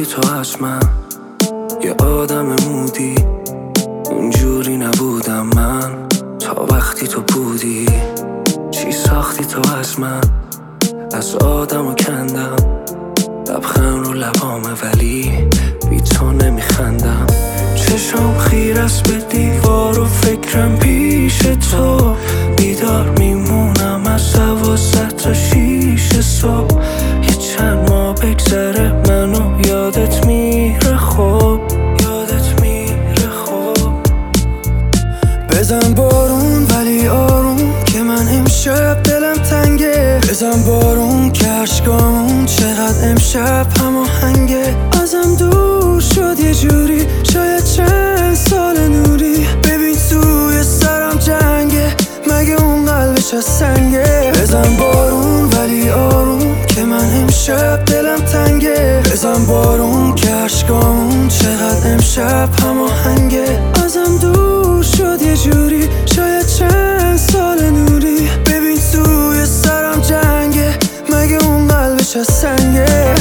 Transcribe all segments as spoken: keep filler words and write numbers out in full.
ساختی تو از من یه آدم مودی، اونجوری نبودم من تا وقتی تو بودی. چی ساختی تو از من؟ از آدم و کندم لبخند رو لبامه ولی بی تو نمیخندم. چشم خیر است به دیوار و فکرم پیش تو، بیدار میمونم از دوازده تا شیش صبح. یه چند ماه بگذره منو یادت میره خوب، یادت میره خوب. بزن بارون ولی آروم که من امشب دلم تنگه. بزن بارون که عشقامون چقدر امشب هماهنگه. ازم دور شد یه جوری، شاید چند سال نوری. ببین توی سرم جنگه، مگه اون قلبش از سنگه. بزن بارون ولی آروم که من امشب دلم تنگه. بزن بارون که عشقامون چقدر امشب هماهنگه. ازم دور شد یه جوری، شاید چند سال نوری. ببین توی سرم جنگه، مگه اون قلبش از سنگه.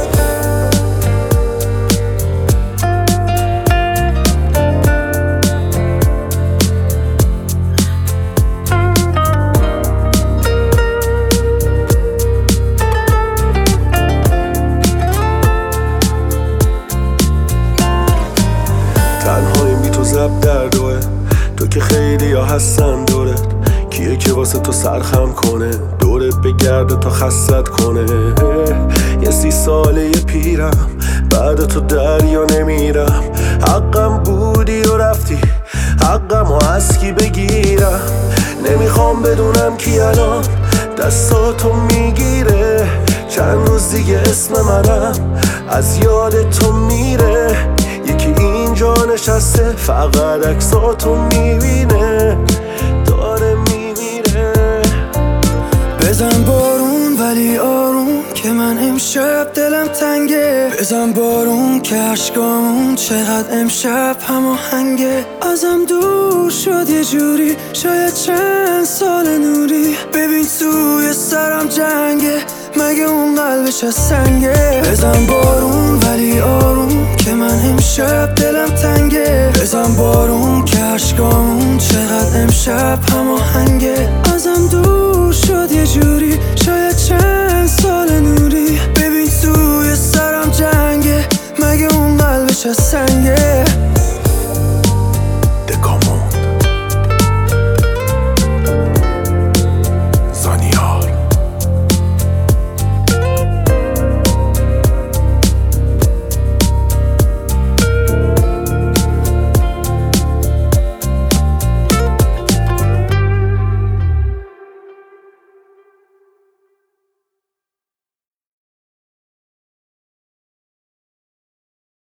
تنهایی بی تو زب در دوه، تو که خیلی ها هستن دورت. کیه که واسه تو سرخم کنه، دورت بگرده تا خستت کنه. یه سی ساله یه پیرم، بعد تو دریا نمیرم. حقم بودی و رفتی، حقم و از کی بگیرم. نمیخوام بدونم کی الان دستاتو میگیره. چند روز دیگه اسم منم از یاد تو میره. یکی اینجا نشسته فقط عکساتو میبینه، داره میمیره. بزن بارون ولی آروم که من امشب دلم تنگه. بزن بارون که عشقامون چقدر امشب هماهنگه. ازم دور شد یه جوری، شاید چند سال نوری. ببین توی سرم جنگه، مگه اون قلبش از سنگه. بزن بارون ولی آروم که من امشب دلم تنگه. بزن بارون که عشقامون چقدر امشب هماهنگه. ازم دور شد یه جوری، شاید چند سال نوری. ببین توی سرم جنگه، مگه اون قلبش از سنگه.